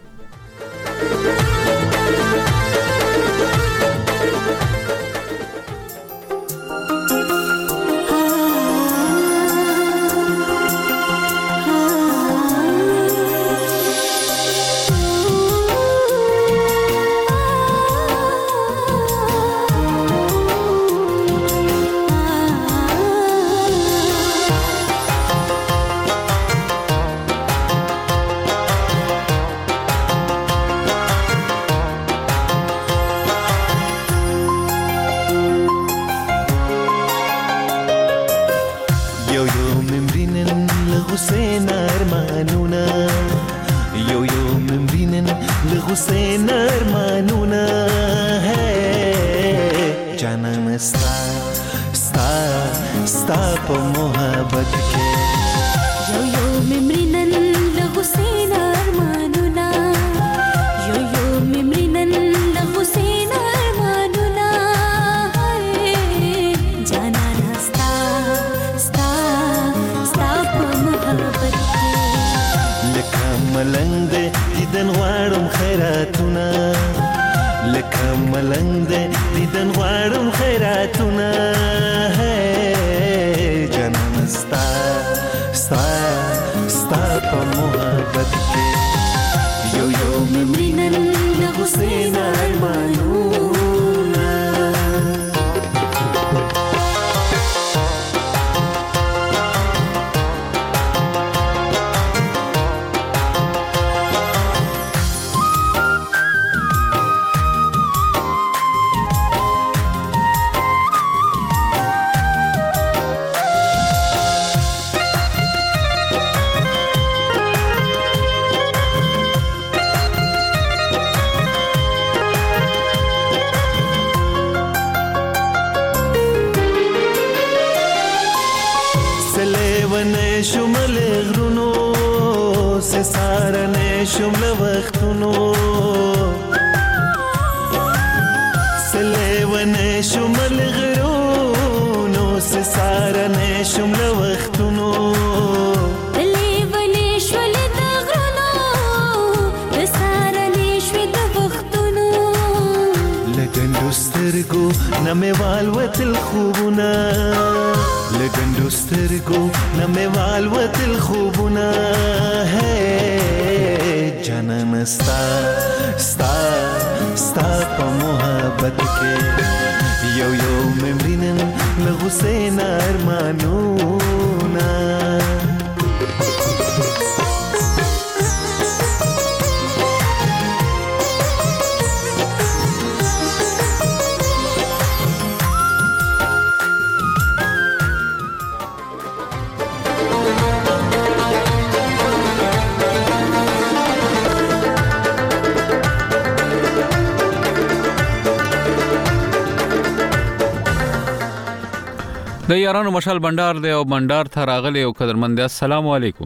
د یارانو مشال بندر دی او بندر ته راغلی او قدرمن دی. السلام علیکم.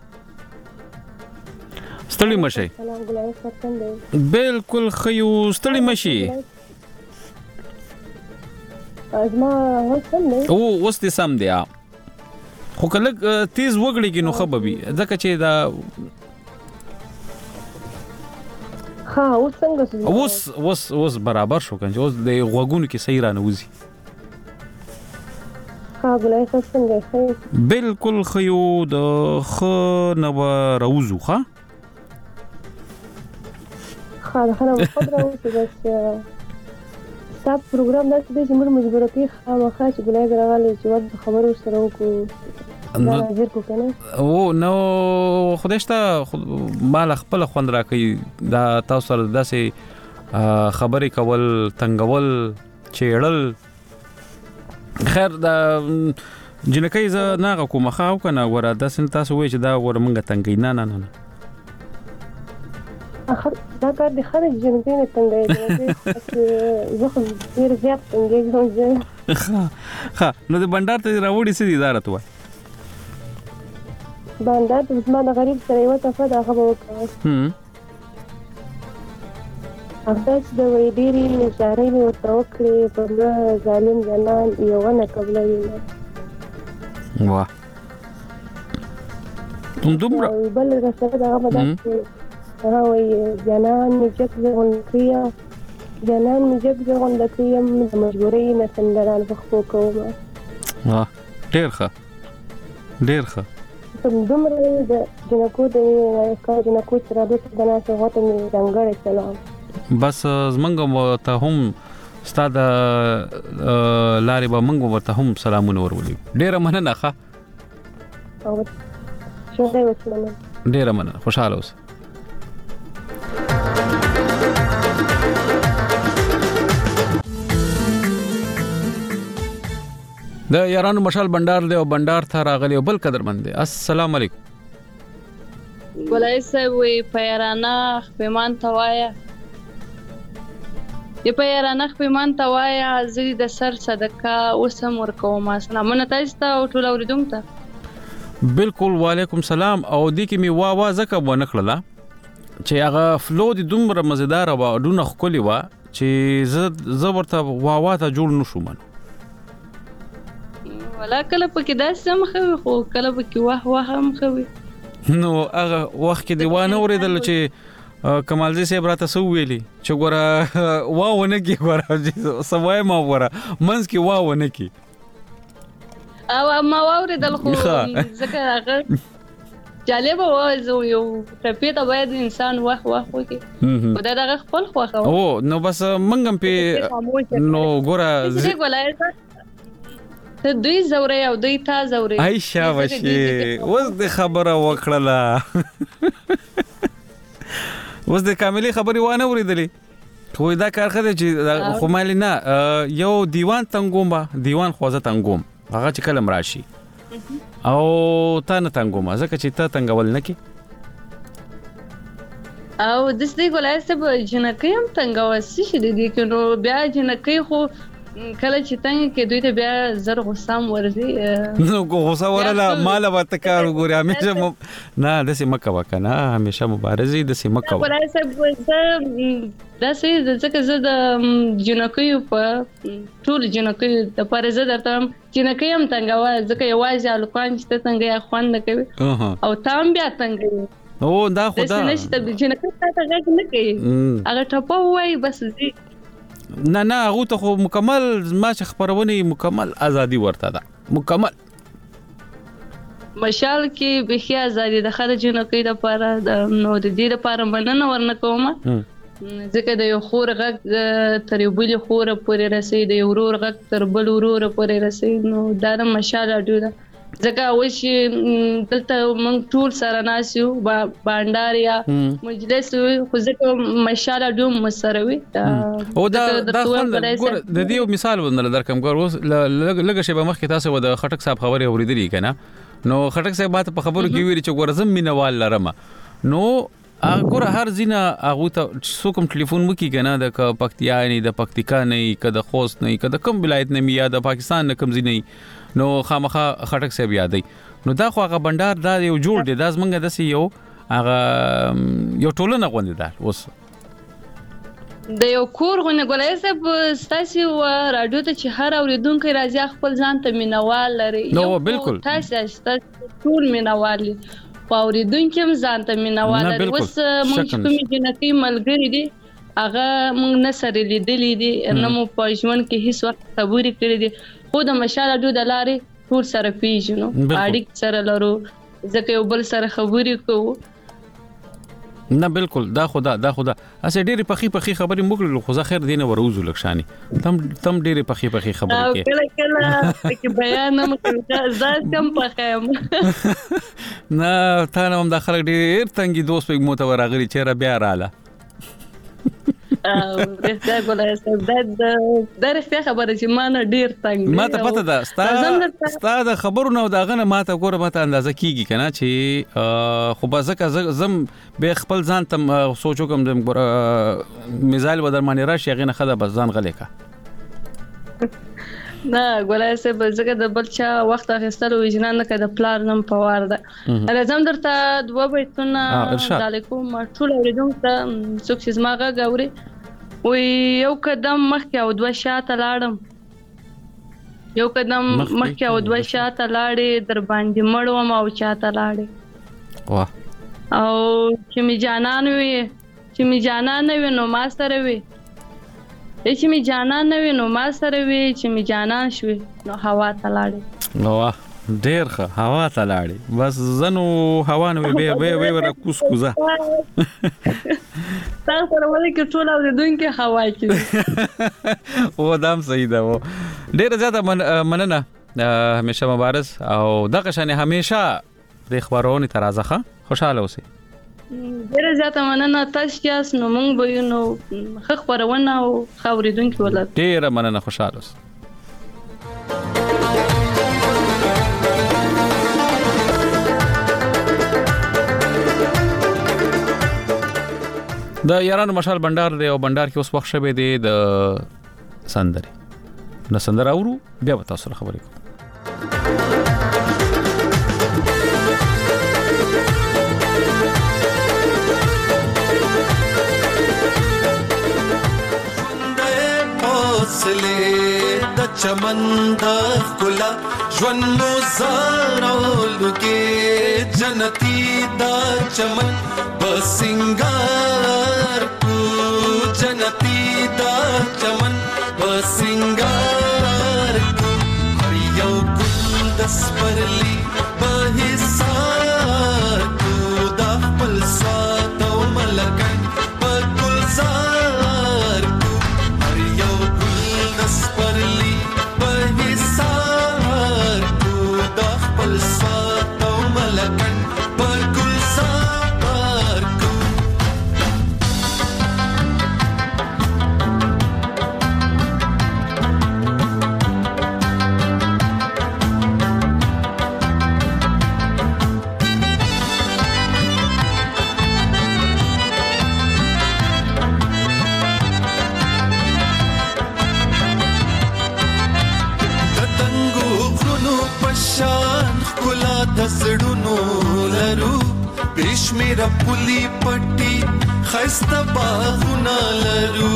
ستړي مشي. بالکل خيو ستړي مشي. ازما وسم دی. او وس دي سم دی. خو کله تیز وګړي کې نو خببي ځکه چې دا ها اوس څنګه اوس اوس اوس برابر شو کنه اوس د غوګونو کې صحیح رانه وځي. ها ګلای څنګه ښه بالکل خيو د خ نو راوزو ښه ها دا خلک خبره وکړه بس تاسو پروګرام داسې دی چې موږ مجبور کی خامخا چې ګلای غراغله چې وخت خبرو سره وکړو نو او نو خودشته مال خپل خوند راکې دا تاسو سره داسې خبرې کول تنګول چېړل خیر دا جنکې ز نه کوم خاو کنه ور د سن تاسو وای چې دا ور مونږه تنګی نه نه نه اخر دا کار د خارج جنکې نه تنګی زه خو ډیر زیات تنګی کوم ها نو د بندر ته راوړی سي اداره توه بندر د زما د غریب سره یو څه فدا خبر وکړه هم اخداش د وې ډېری اشاره مې ورته وکړې په ظالم جنان یو نه قبلوي واه تم دومره بل رسره دا غوډه هغه وې جنان مې چې څنګه کړیا جنان مې چې څنګه کړیا مجبورې نه سندران بخو کوم واه ډېر ښه ډېر ښه تم دومره د جنکو د کار جنکو سره د دنا څه غوته مې رنګړې سلام بس زمنګ ته هم ستاد لارې به منګ ورته هم سلامونه ورولې ډېر مننه ښه او شوړې وسلام ډېر مننه خوشاله اوسه. د یارانو مشال بندر دی او بندر ته راغلی او بل قدرمن دی. السلام علیکم. ولای صاحب وی پیرانه خپمان توایا ی پیرانه خپمان توایا زری د سر صدقه اوسم ورکوم. سلامونه تاسو ته او ټول اوریدونکو ته. بالکل وعلیکم سلام. او د کی می وا وا زکه و نکړه چې هغه فلو د دومره مزیدار و ډونه خولي و چې زه ورته وا وا ته جوړ نشوم. ولا کله پکې داسې هم خوي خو کله پکې واه واه هم خوي. نو هغه وخت کې دی وانه اوریدل چې کمالزی صاحب راته سو ویلي چې ګوره واو نه کی ګوره سوای ما ګوره منځ کې واو نه کی او ما اوریدل خو ځکه هغه جالب و یو ټپیته باید انسان واه واه وکي او دا دغه خپل خوخه او نو بس منګم په نو ګوره ته دوی زورې او دوی تا زورې عائشہ وشي اوس د خبره وکړه اوس د کاملي خبري وانه ورېدلې خو دا کار خده چې خو مال نه یو دیوان تنګوم دیوان خوازه تنګوم هغه چې کلم راشي او تا نه تنګوم ځکه چې ته تنګول نه کی او د دې ګولای څه جنکې هم تنګوسي شي دي کینو بیا جنکې خو کله چې څنګه کې دوی ته بیا زر غوسام ورځي نو غوسه ورله مال وته کار وګوري همیشه نه د سیمه کا کنه همیشه مبارزي د سیمه کا ولای څه دا سې ځکه زه د جنکې په ټول جنکې د پرزه درته جنکې هم څنګه ځکه یوازې الکوان چې څنګه خوند کوي او تام بیا څنګه او دا خدا نشته جنکې ته غږ نه کوي هغه ټپو وای بس زی نه نه هغه ته خو مکمل ما چې خبرونه مکمل ازادي ورته ده مکمل مشال کې به ازادي د خرجونو کې د پاره د نو د دې لپاره مننه ورنکوم ځکه د یو خور غږ تر یو بل خور پورې رسي د یو ورور غږ تر بل ورور پورې رسي نو دا د مشال اډو ده ځکه وشي دلته موږ ټول سره ناسیو بانداریا مجلس خو ځکه مشال اډو مسروي او دا دا ګور د دې مثال ونه درکم ګور لږه شی به مخکې تاسو د خټک صاحب خبرې اوریدلې کنه نو خټک صاحب باندې په خبرو کې ویل چې ګور زم مینوال لرم نو اګور هر زینا هغه ته څوک ټلیفون وکي کنه د پکتیا نه د پکتیکا نه کده خوست نه کده کوم ولایت نه یا د پاکستان نه کوم زینې نو خامخا خټک صاحب یادې نو دا خو هغه بندر دا یو جوړ دی دا زمونږ د سی یو هغه یو ټولنه غونډه ده اوس د یو کور غونډه ګولای صاحب ستاسو رادیو ته چې هر اوریدونکو راځي خپل ځان ته مینوال لري نو بالکل تاسو ستاسو ټول مینوال او اوریدونکو هم ځان ته مینوال لري اوس موږ کومې جنتی ملګری دي هغه موږ نه سره لیدلې دي نه مو په ژوند کې هیڅ وخت خبرې کړې دي خو د مشال رادیو د لارې ټول سره پیژنو اړیک سره لرو ځکه یو بل سره خبرې کوو نه بالکل دا خدا دا خدا اسه ډېری پخې پخې خبرې موږ خو خیر دینه وروزو لکشاني تم تم ډېری پخې پخې خبرې کې کله کله کې بیان هم کوي ځات کم پخېم نه تا نه هم د خلک ډېر تنګي دوست په موته راغلي چیرې بیا رااله او رښتیا ګولای صاحب دا د رښتیا خبره چې ما نه ډېر تنګ ما ته پته ده ستا ستا د خبرو نه دا غنه ما ته ګوره ما ته اندازه کیږي کنه چې خو به زکه زم به خپل ځان تم سوچو کوم د ګوره مثال بدر مانی راشي غنه خدا بس ځان غلې کا نه ګولای صاحب زکه د بلچا وخت اخیستلو وجنان نه کده پلار نم پوار ده راځم درته دوه بیتونه علیکم ټول اوریدونکو ته څوک چې زماغه غوري وی یو قدم مخکې او دوه شاته لاړم یو قدم مخکې او دوه شاته لاړې در باندې مړوم او چاته لاړې واه او چې می جانان وي چې می جانان وي نو ما سره وي چې می جانان وي نو ما سره وي چې می جانان شوي نو هوا ته لاړې واه ډېر ښه هوا ته لاړې بس زنو هوا نو به به به ور کوس کوزه تاسو سره ولې کې ټول اوریدونکو هوا کې و دام صحیح ده و ډېر زیاته مننه همیشه مبارز او دغه شانه همیشه د خبرونې ترازخه خوشاله اوسئ ډېر زیاته مننه تاسو چې نو مونږ به نو خخ خبرونه او خوریدونکو ولر ډېر مننه خوشاله اوسئ د یارانو مشال بندر دی او بندر کې اوس وخت شوه دی د سندري نو سندر اورو بیا به تاسو سره خبرې کوم د چمن د ښکلا ژوند مو زارولو کې جنتي د چمن بسنګار کو جنتي د چمن بسنګار کو هر یو ګل د سپرلی په حصار کو د خپل سات او ملکن په ګلزار کو هر یو ګل د سپرلی په حصار کو د خپل سات او ملکن په ګلزار کو دسړونو لرو بشمیره پولی پټي خسته باغونه لرو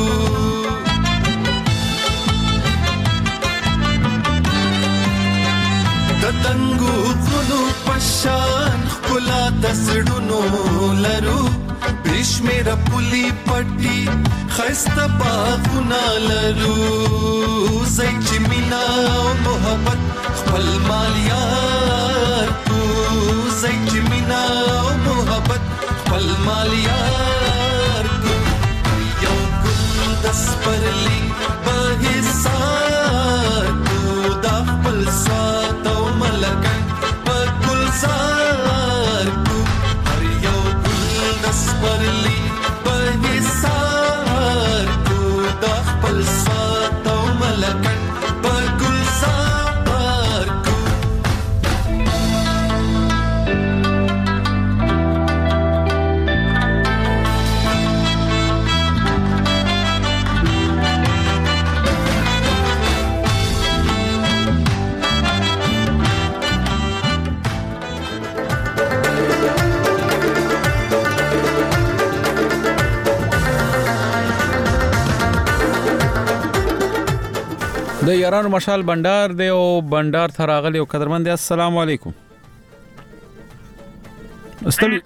د تنګو غرونو پشان خلا دسړونو لرو بشمیره پولی پټي خسته باغونه لرو زای چې مینا او محبت خپل مالیار کو زای چې مینا او محبت خپل مالیار کو یو ګل د سپرلی په حصار کو د خپل سات او ملکن په ګلزار کو هر یو ګل د سپرلی په حصار کو د خپل سات او ملکن په ګلزار کو د یارانو مشال بندر دی او بندر ته راغلی او قدرمن دی. السلام علیکم. استل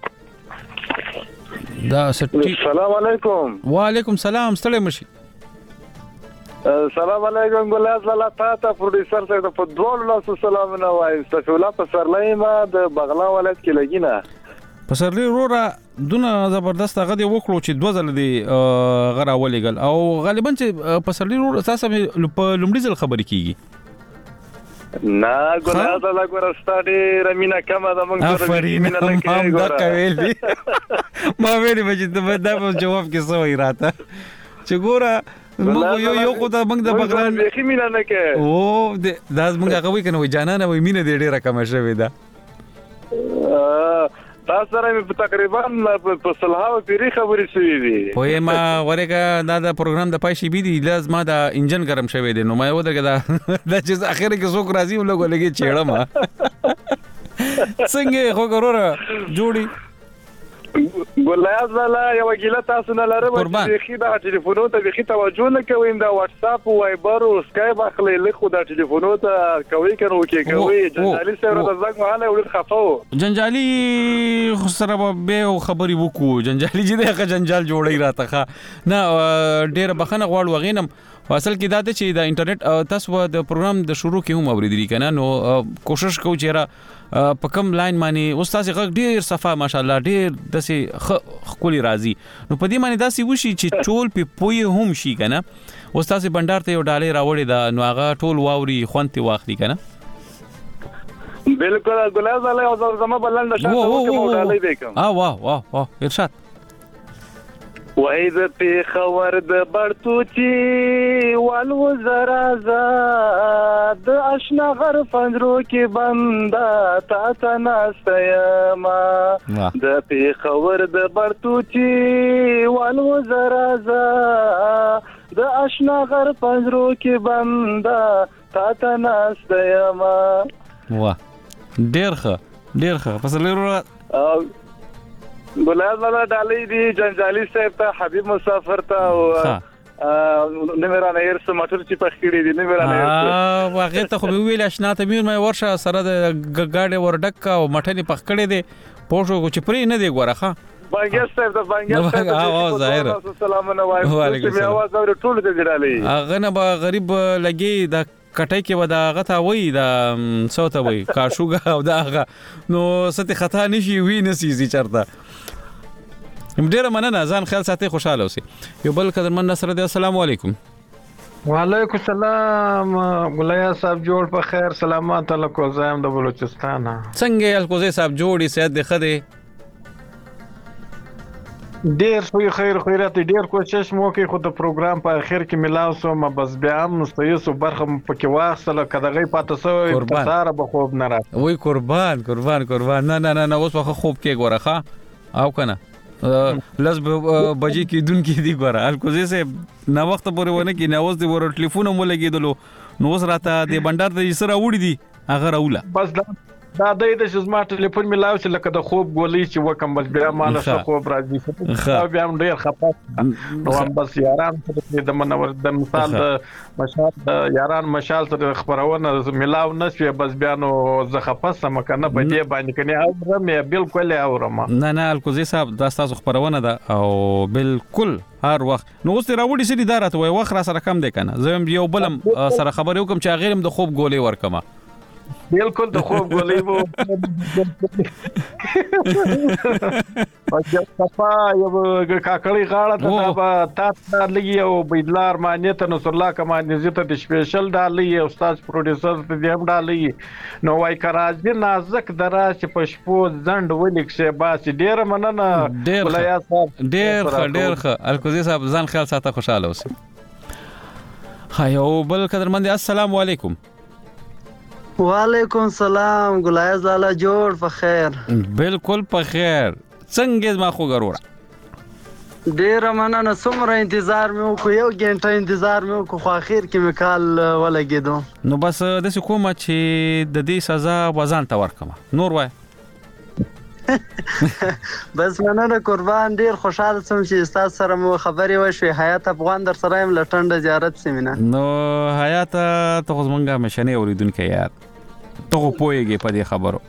دا سټی. السلام علیکم. وعلیکم سلام. ستړي مشي. السلام علیکم ګلاز لاله تاسو پروډوسر ته په دوه لاسو سلام نه وایم. استغفر په سرلای ما د بغلا ولایت کې لګینا. په سرلای رورا دونه زبردست هغه دی وکړو چې دوه ځله دی غره ولېګل او غالبا چې په سرلای رورا تاسو په لومړي ځل خبرې کیږي. نه ګلاز لاله ګورستاډي رمینا کما د مونږ سره رمینا هم دا کوي ما ویلې چې دا په جواب کې سوې راته چې ګوره مونږ یو یو کو ته مونږ د بغلان بخي مینا نه کې او دا مونږ هغه وی کنه وای جانانه وای مینه دې ډیره کم شوې ده. تاسو سره په تقریبا په صلاحو پیری خبرې شوې دي. په ما ورګه دا د پروګرام د پای شي بي دي لازم ما د انجن ګرم شوې دي نو ما ودرګه دا د چې اخر کې څوک راځي ولګو لګي چېړه ما څنګه خو ګوره جوړي ګلایز والا یو ګیله تاسو نه لرم چې خې دا ټلیفونو ته بخي توجه نه کوي دا واتس اپ او وایبر او اسکایپ اخلي له خو دا ټلیفونو ته کوي کنه وکي کوي جنجالي سره د زنګ مهاله ول خفاو جنجالي خو سره به خبري وکړو جنجالي چې دغه جنجال جوړي راته نه ډېر بخنه غواړ وغینم اصل کې دا چې د انټرنیټ تاسو د پروګرام د شروع کې هم اوریدلی کنه نو کوشش کوو چې را په کوم لاین باندې استاد غږ ډیر صفه ماشاءالله ډیر دسي خولي راضي نو په دې باندې داسي وشي چې ټول په پوي هم شي کنه استاد بندر ته یو ډالۍ راوړی دا نو هغه ټول واوري خونتي واخلي کنه بالکل ګلاز الله او زما بلند شاته کوم ډالۍ وکم اه واه واه واه ارشاد وای د پیښور د برتوچی والو زرا زاد آشنا غر پنجرو کې بندا تا تا ناستیما د پیښور د برتوچی والو زرا زاد آشنا غر پنجرو کې بندا تا تا ناستیما واه ډیر ښه ډیر ښه فصل ګلاب والا ډالۍ دی جنجالي صاحب ته حبيب مسافر ته او نمرانه ير سمټر چې پخېړي دي نمرانه ير واغه ته خو ویل آشنا ته مې مې ورشه سره د ګاډي ورډک او مټني پخېړي دي پوښو چې پرې نه دی ګورخه بانګر صاحب ته بانګر صاحب اه ظاهر السلام علیکم وعلیکم السلام आवाज ټول دې ډالۍ هغه نه به غریب لګي دا کټای کې ودا غته وای دا صوت وای کاشوګه او دا هغه نو ست خطا نشي وی نسيزي چرته ډیره مننه ځان خیال ساتي خوشاله اوسئ یو بل قدرمن نصر دی السلام علیکم وعلیکم السلام ګلیا صاحب جوړ په خیر سلامات علیکم زایم د بلوچستان څنګه الکوزي صاحب جوړی سید د خده ډیر خو خیر خیرات ډیر کوشش مو کوي خو د پروګرام په اخر کې ملاو سو ما بس بیا هم مستیسو برخه پکې واخصله کدغه پاتې سو انتظار به خوب نه راځي وای قربان قربان قربان نه نه نه اوس وخت خوب کې ګورخه او کنه لز بجې کې دن کې دی ګوره الکوزي سه نا وخت پورې ونه کې نو اوس دی ور ټلیفون مو لګیدلو نو اوس راته د بندر د سره وړي دي هغه راوله بس دا دا د شزما ټلیفون ملاو چې لکه د خوب ګولې چې وکم بس بیا مال څه خوب راځي او بیا هم ډیر خپه نو هم بس یاران د منور د مثال د مشال د یاران مشال سره خبرونه ملاو نشي بس بیا نو زه خپه سم کنه په دې باندې کني او مې بالکل اورم نه نه الکوزي صاحب دا تاسو خبرونه ده او بالکل هر وخت نو اوس راوړي سړي دارته وای وخت را سره کم دی کنه زه یو بلم سره خبرې وکم چې غیرم د خوب ګولې ورکما بالکل د خوب ګولې وو او صفا یو کاکړی غاړه ته تا لګي او بيدلار مانیت نصر الله کمان عزت د سپیشل ډالۍ استاد پروډوسر ته هم ډالۍ نو وای کراځي نازک درا چې پښپو زند ولیکشه باس ډیر مننه ډیر ډیر ډیر الکوزي صاحب ځان خیال ساته خوشاله اوسئ هايو بل قدرمن السلام علیکم وعلیکم السلام ګلایز لاله جوړ په خیر بالکل په خیر څنګه ما خو ګرور ډیر مننه څومره انتظار مې وکړ یو غنټه انتظار مې وکړ خو اخر کې مې کال ولګیدو نو بس د څه کومه چې د دې سزا وزن تا ورکمه نور وای بس مننه قربان ډیر خوشاله سم چې تاسو سره مو خبرې وشوي. حیات افغان در سره يم لټنډه زیارت سیمینه. نو حیات ته خو زمونږه مشنه اوریدونکو یار ته پوهیږي په دې خبرو.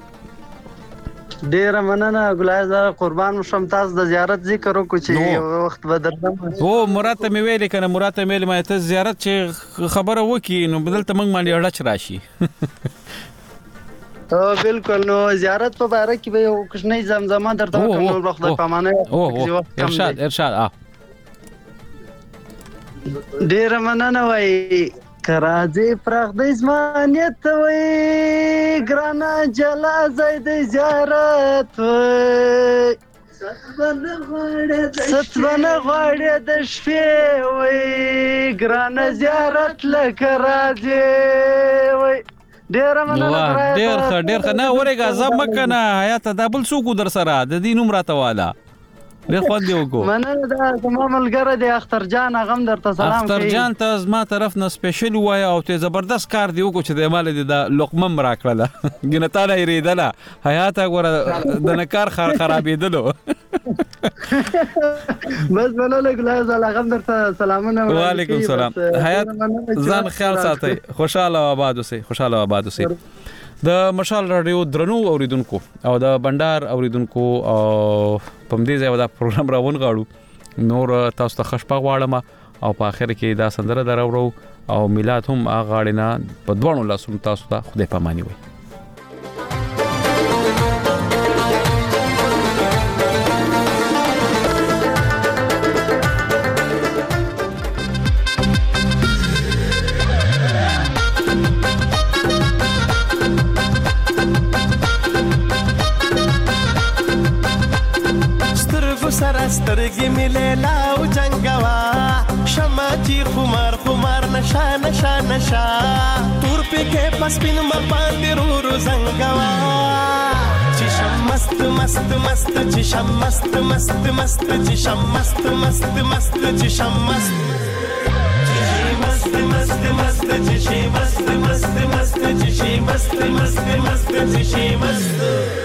ډیر مننه ګلایزه قربان شم. تاسو د زیارت ذکر وکړو چې وخت به درځم. او مراد ته مې ویل کنه مراد ته مې مې ته زیارت چې خبره وکي نو بدلته موږ باندې اړه راشي. او بالکل نو زیارت په باره کې به یو کوچنی زمزمه درته وکړم نو وخت د پامانه. او ارشاد ارشاد اه ډیر مننه وای کراځي پرغدې زمانیت وای ګرانا جلا زید زیارت وای ستبنه غواړي د شپې وای ګرانا زیارت لکه راځي وای. ډیر مننه ډیر ښه ډیر ښه نه ورګه زما کنه حیات دا بل څوک در سره د دې نوم راته والا ډیر خو دی وګو. مننه دا زما ملګری دی اختر جان غم درته سلام کوي. اختر جان ته زما طرف نه سپیشل وای او ته زبردست کار دی وګو چې د مال دی د لقمه مرا کړله ګنه تا نه ریدله حیات غره د نکار خرابېدلو. بس مننه ګلایزه غم درته سلامونه. وعلیکم السلام. حیات ځان خیال ساتي. خوشاله آباد اوسئ. خوشاله آباد اوسئ. د مشال رادیو درنو اوریدونکو او د بندر اوریدونکو او پم دې ځای دا پروګرام راون غاړو نور تاسو ته خوشبخت غواړم او په اخر کې دا سندره دراوړو او میلاد هم هغه غاړه په دوه لاسونو تاسو ته خدای پاماني وي. سترګې ملې لاو جنگوا شمع چې خمار خمار نشا نشا نشا تور پکې پسپین باندې رو رو زنګوا چې شم مست مست مست چې شم مست مست مست چې شم مست مست مست چې شم مست مست مست مست چې شي مست مست مست چې شي مست مست مست چې شي مست.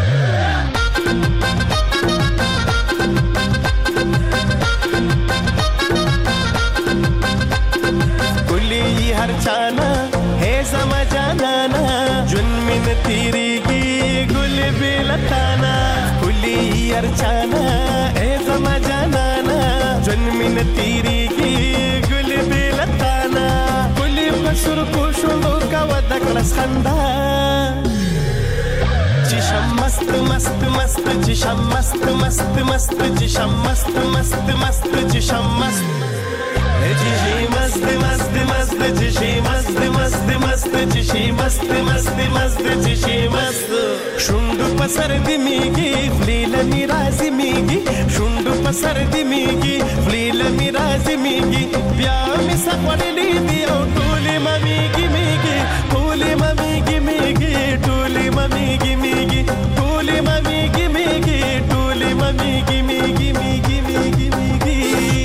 हर जाना है समा जाना ना जुन मिन तेरी की गुल बिलताना कुली हर जाना है समा जाना ना जुन मिन तेरी की गुल बिलताना कुली बसुर को शुलो का वदक लसखंदा जिशम मस्त मस्त मस्त जिशम मस्त मस्त मस्त जिशम मस्त मस्त मस्त जिशम मस्त जिशी मस्त मस्त मस्त जिशी मस्त मस्त मस्त जिशी मस्त मस्त मस्त जिशी मस्त शुंडु पसर दिमीगी फ्लील मिराजी मीगी शुंडु पसर दिमीगी फ्लील मिराजी मीगी प्यामी सपडली दियो टूली ममीगी मीगी टूली ममीगी मीगी टूली ममीगी मीगी टूली ममीगी मीगी टूली ममीगी मीगी मीगी मीगी मीगी.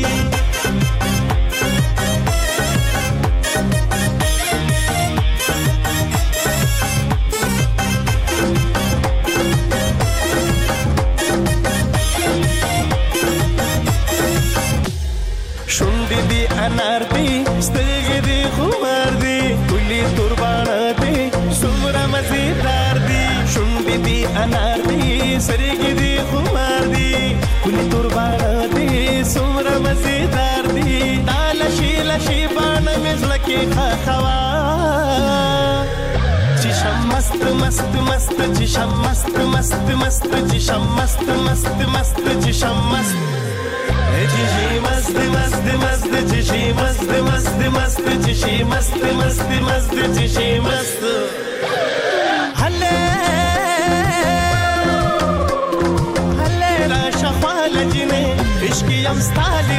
अनार दी स्तग दी खुमार दी कुली तुरबाना दी सुमरा मजेदार दी शुंडी दी अनार दी सरग दी खुमार दी कुली तुरबाना दी सुमरा मजेदार दी तालशी लशी बाण मिजल के खवा जिशम मस्त मस्त मस्त जिशम मस्त मस्त मस्त जिशम मस्त मस्त मस्त जिशम मस्त जिशी मस्त मस्त मस्त जिशी मस्त मस्त मस्त जिशी मस्त मस्त मस्त जिशी मस्त हले हले रा शफाल जिने इश्क यम स्ताली